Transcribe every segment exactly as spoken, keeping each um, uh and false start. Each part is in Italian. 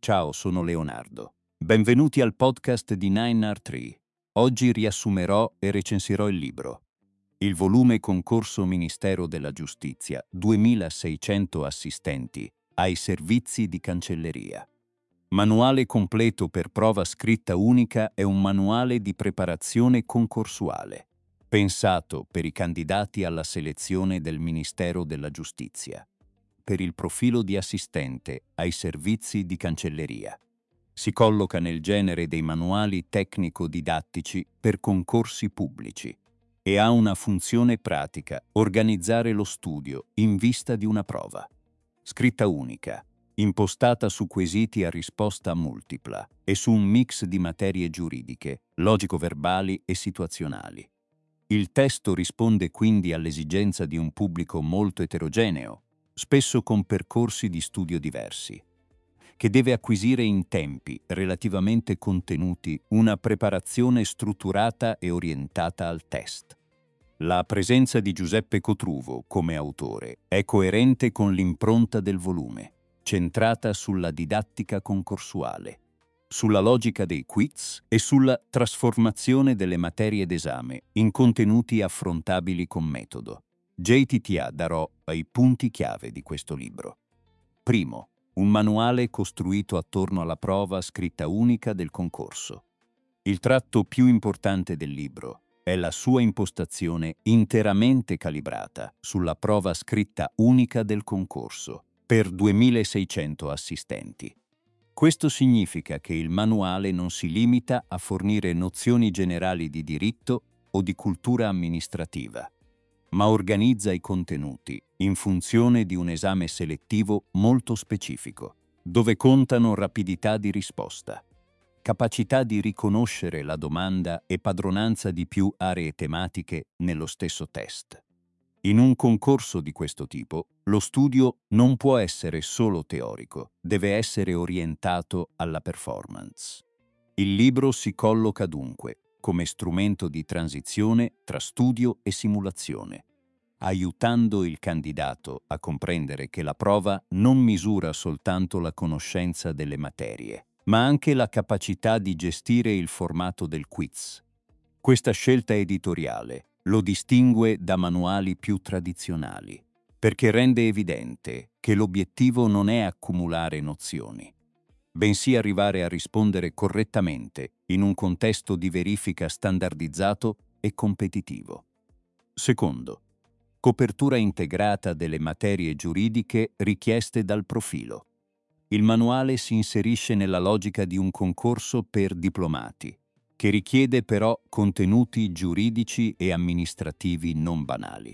Ciao, sono Leonardo. Benvenuti al podcast di nine R tre. Oggi riassumerò e recensirò il libro. Il volume Concorso Ministero della Giustizia, duemilaseicento assistenti ai servizi di cancelleria. Manuale completo per prova scritta unica è un manuale di preparazione concorsuale, pensato per i candidati alla selezione del Ministero della Giustizia, per il profilo di assistente ai servizi di cancelleria. Si colloca nel genere dei manuali tecnico-didattici per concorsi pubblici e ha una funzione pratica: organizzare lo studio in vista di una prova. Scritta unica, impostata su quesiti a risposta multipla e su un mix di materie giuridiche, logico-verbali e situazionali. Il testo risponde quindi all'esigenza di un pubblico molto eterogeneo, spesso con percorsi di studio diversi, che deve acquisire in tempi relativamente contenuti una preparazione strutturata e orientata al test. La presenza di Giuseppe Cotruvo come autore è coerente con l'impronta del volume, centrata sulla didattica concorsuale, sulla logica dei quiz e sulla trasformazione delle materie d'esame in contenuti affrontabili con metodo. J T T A darò ai punti chiave di questo libro. Primo, un manuale costruito attorno alla prova scritta unica del concorso. Il tratto più importante del libro è la sua impostazione interamente calibrata sulla prova scritta unica del concorso per duemilaseicento assistenti. Questo significa che il manuale non si limita a fornire nozioni generali di diritto o di cultura amministrativa, ma organizza i contenuti in funzione di un esame selettivo molto specifico, dove contano rapidità di risposta, capacità di riconoscere la domanda e padronanza di più aree tematiche nello stesso test. In un concorso di questo tipo, lo studio non può essere solo teorico, deve essere orientato alla performance. Il libro si colloca dunque come strumento di transizione tra studio e simulazione, aiutando il candidato a comprendere che la prova non misura soltanto la conoscenza delle materie, ma anche la capacità di gestire il formato del quiz. Questa scelta editoriale lo distingue da manuali più tradizionali, perché rende evidente che l'obiettivo non è accumulare nozioni, bensì arrivare a rispondere correttamente in un contesto di verifica standardizzato e competitivo. Secondo, copertura integrata delle materie giuridiche richieste dal profilo. Il manuale si inserisce nella logica di un concorso per diplomati, che richiede però contenuti giuridici e amministrativi non banali.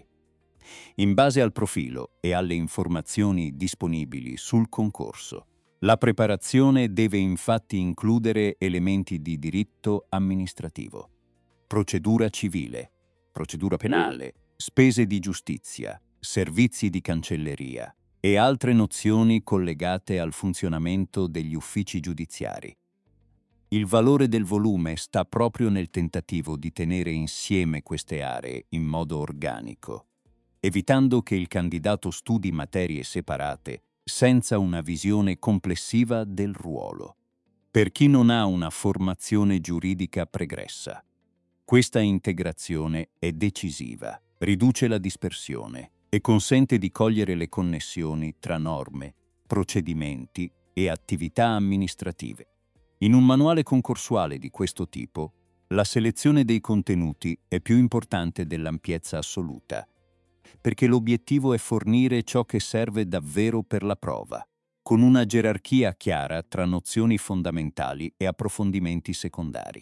In base al profilo e alle informazioni disponibili sul concorso, la preparazione deve infatti includere elementi di diritto amministrativo, procedura civile, procedura penale, spese di giustizia, servizi di cancelleria e altre nozioni collegate al funzionamento degli uffici giudiziari. Il valore del volume sta proprio nel tentativo di tenere insieme queste aree in modo organico, evitando che il candidato studi materie separate senza una visione complessiva del ruolo. Per chi non ha una formazione giuridica pregressa, questa integrazione è decisiva, riduce la dispersione e consente di cogliere le connessioni tra norme, procedimenti e attività amministrative. In un manuale concorsuale di questo tipo, la selezione dei contenuti è più importante dell'ampiezza assoluta, perché l'obiettivo è fornire ciò che serve davvero per la prova, con una gerarchia chiara tra nozioni fondamentali e approfondimenti secondari.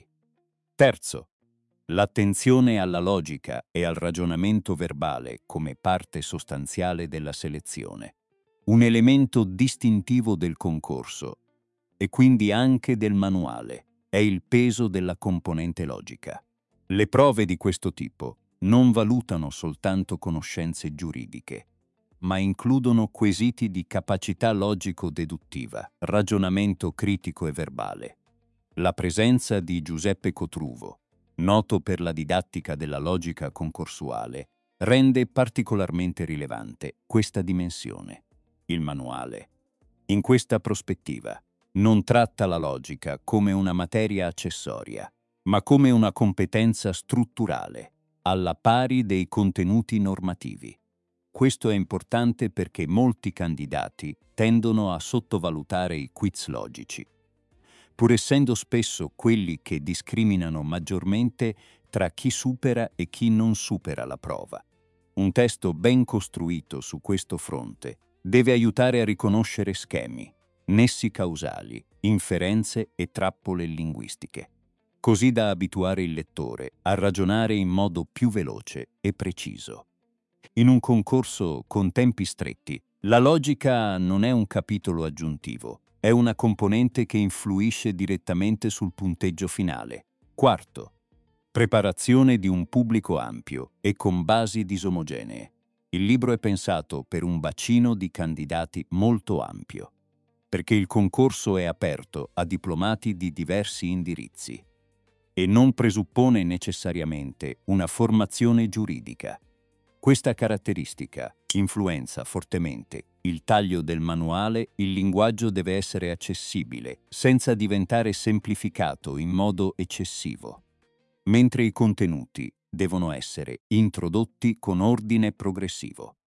Terzo, l'attenzione alla logica e al ragionamento verbale come parte sostanziale della selezione, un elemento distintivo del concorso e quindi anche del manuale, è il peso della componente logica. Le prove di questo tipo non valutano soltanto conoscenze giuridiche, ma includono quesiti di capacità logico-deduttiva, ragionamento critico e verbale. La presenza di Giuseppe Cotruvo, noto per la didattica della logica concorsuale, rende particolarmente rilevante questa dimensione. Il manuale, in questa prospettiva, non tratta la logica come una materia accessoria, ma come una competenza strutturale, alla pari dei contenuti normativi. Questo è importante perché molti candidati tendono a sottovalutare i quiz logici, pur essendo spesso quelli che discriminano maggiormente tra chi supera e chi non supera la prova. Un testo ben costruito su questo fronte deve aiutare a riconoscere schemi, nessi causali, inferenze e trappole linguistiche, così da abituare il lettore a ragionare in modo più veloce e preciso. In un concorso con tempi stretti, la logica non è un capitolo aggiuntivo, è una componente che influisce direttamente sul punteggio finale. Quarto, preparazione di un pubblico ampio e con basi disomogenee. Il libro è pensato per un bacino di candidati molto ampio, perché il concorso è aperto a diplomati di diversi indirizzi e non presuppone necessariamente una formazione giuridica. Questa caratteristica influenza fortemente il taglio del manuale. Il linguaggio deve essere accessibile, senza diventare semplificato in modo eccessivo, mentre i contenuti devono essere introdotti con ordine progressivo.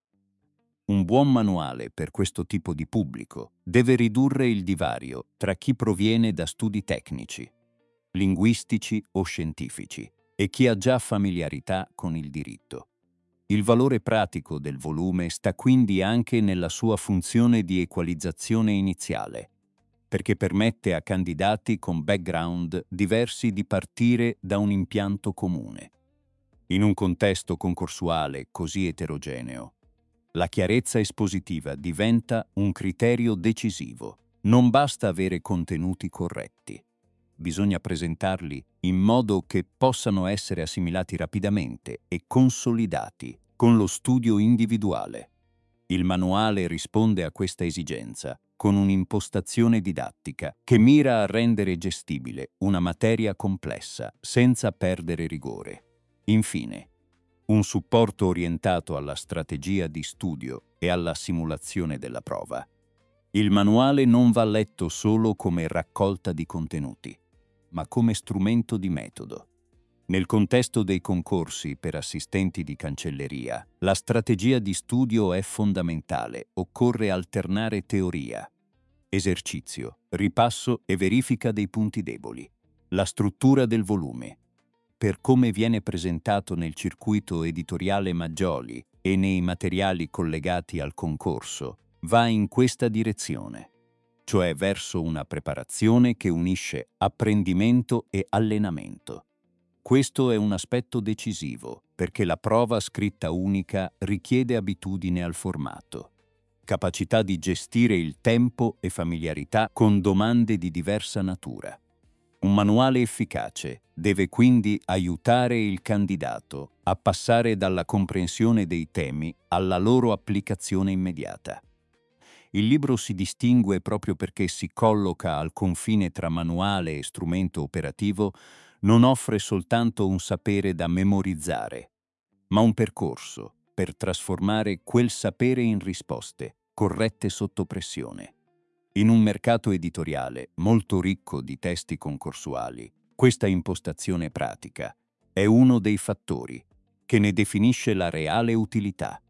Un buon manuale per questo tipo di pubblico deve ridurre il divario tra chi proviene da studi tecnici, linguistici o scientifici e chi ha già familiarità con il diritto. Il valore pratico del volume sta quindi anche nella sua funzione di equalizzazione iniziale, perché permette a candidati con background diversi di partire da un impianto comune. In un contesto concorsuale così eterogeneo, la chiarezza espositiva diventa un criterio decisivo. Non basta avere contenuti corretti. Bisogna presentarli in modo che possano essere assimilati rapidamente e consolidati con lo studio individuale. Il manuale risponde a questa esigenza con un'impostazione didattica che mira a rendere gestibile una materia complessa senza perdere rigore. Infine, un supporto orientato alla strategia di studio e alla simulazione della prova. Il manuale non va letto solo come raccolta di contenuti, ma come strumento di metodo. Nel contesto dei concorsi per assistenti di cancelleria, la strategia di studio è fondamentale. Occorre alternare teoria, esercizio, ripasso e verifica dei punti deboli. La struttura del volume, per come viene presentato nel circuito editoriale Maggioli e nei materiali collegati al concorso, va in questa direzione, cioè verso una preparazione che unisce apprendimento e allenamento. Questo è un aspetto decisivo, perché la prova scritta unica richiede abitudine al formato, capacità di gestire il tempo e familiarità con domande di diversa natura. Un manuale efficace deve quindi aiutare il candidato a passare dalla comprensione dei temi alla loro applicazione immediata. Il libro si distingue proprio perché si colloca al confine tra manuale e strumento operativo. Non offre soltanto un sapere da memorizzare, ma un percorso per trasformare quel sapere in risposte corrette sotto pressione. In un mercato editoriale molto ricco di testi concorsuali, questa impostazione pratica è uno dei fattori che ne definisce la reale utilità.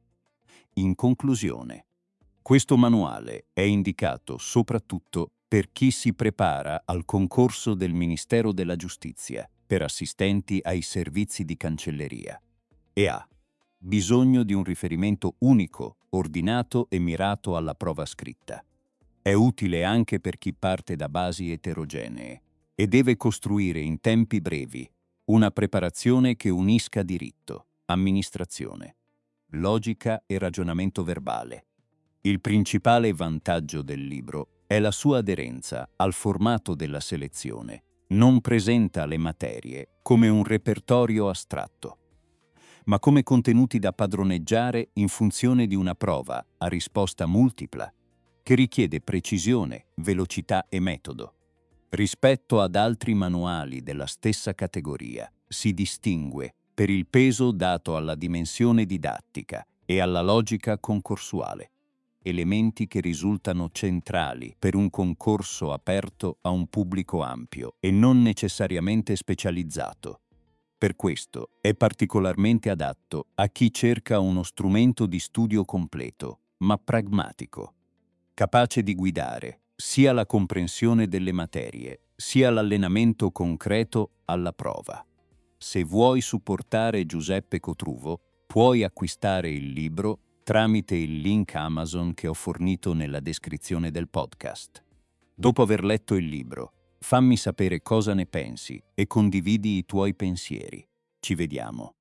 In conclusione, questo manuale è indicato soprattutto per chi si prepara al concorso del Ministero della Giustizia per assistenti ai servizi di cancelleria e ha bisogno di un riferimento unico, ordinato e mirato alla prova scritta. È utile anche per chi parte da basi eterogenee e deve costruire in tempi brevi una preparazione che unisca diritto, amministrazione, logica e ragionamento verbale. Il principale vantaggio del libro è la sua aderenza al formato della selezione. Non presenta le materie come un repertorio astratto, ma come contenuti da padroneggiare in funzione di una prova a risposta multipla, che richiede precisione, velocità e metodo. Rispetto ad altri manuali della stessa categoria, si distingue per il peso dato alla dimensione didattica e alla logica concorsuale. elementi che risultano centrali per un concorso aperto a un pubblico ampio e non necessariamente specializzato. Per questo è particolarmente adatto a chi cerca uno strumento di studio completo, ma pragmatico, capace di guidare sia la comprensione delle materie, sia l'allenamento concreto alla prova. Se vuoi supportare Giuseppe Cotruvo, puoi acquistare il libro tramite il link Amazon che ho fornito nella descrizione del podcast. Dopo aver letto il libro, fammi sapere cosa ne pensi e condividi i tuoi pensieri. Ci vediamo.